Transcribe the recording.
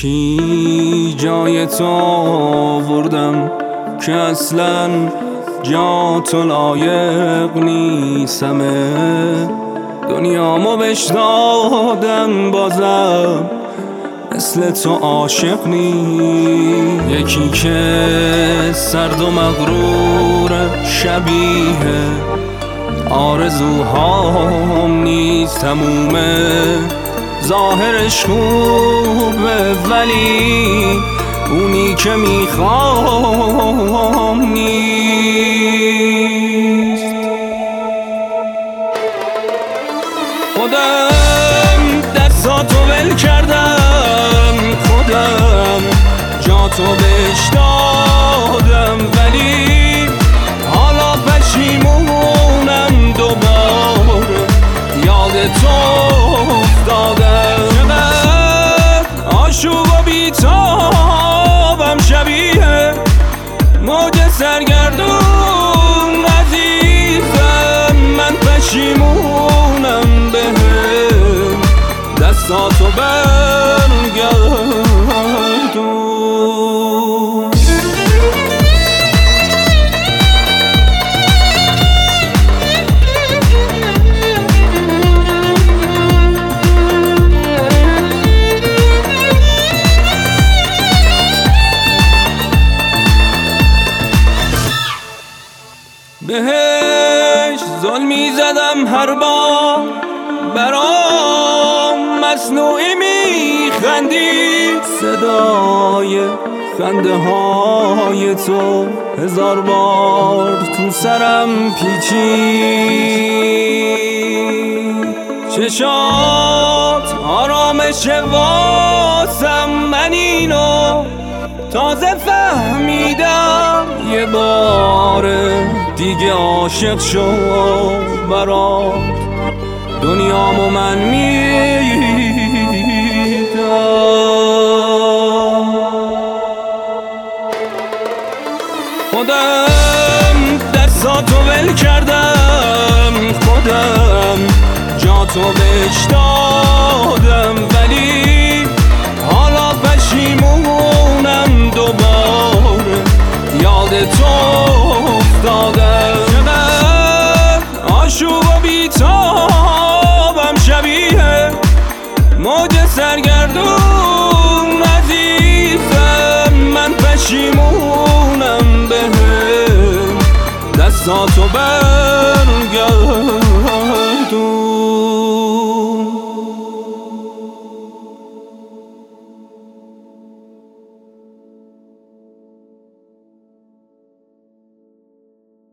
یکی جای تو آوردم که اصلا جا تو لایق نیستمه، دنیامو بهش دادم بازم مثل تو عاشق نیست. یکی که سرد و مغرور شبیه آرزوهام نیست، تمومه ظاهرش خوبه ولی اونی که میخوام نیست. خودم دستاتو ول کردم، خودم جاتو بهش دادم ولی حالا پشیمونم دوباره یاد تو افتادم. چقدر آشوب و بیتابم شبیه موج سرگردون عزیزم، من پشیمونم بهم دستاتو برگردون. بهش ظلمی زدم هر بار، برام مصنوعی میخندی، صدای خنده های تو هزار بار تو سرم پیچید. چشات آرامش واسم، من اینو تازه فهمیدم، یه بار دیگه عاشق شد برات دنیامو من میدم. خودم دستاتو ول کردم، خودم جاتو بهش دادم ولی حالا پشیمونم دوباره یاد تو افتادم. چقدر آشوب و بیتابم شبیه موج سرگردون عزیزم، من پشیمونم بهم دستاتو